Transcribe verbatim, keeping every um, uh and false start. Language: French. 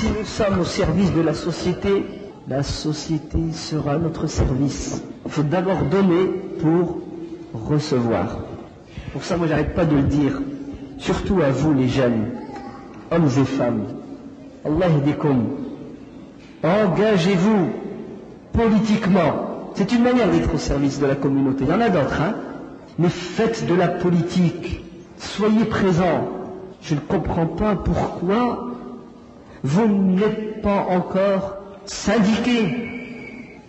Si nous sommes au service de la société, la société sera à notre service. Il faut d'abord donner pour recevoir. Pour ça, moi, j'arrête pas de le dire, surtout à vous les jeunes, hommes et femmes. Allah yahdikum. Engagez-vous politiquement. C'est une manière d'être au service de la communauté. Il y en a d'autres, hein. Mais faites de la politique. Soyez présents. Je ne comprends pas pourquoi vous n'êtes pas encore syndiqués. Pourquoi ?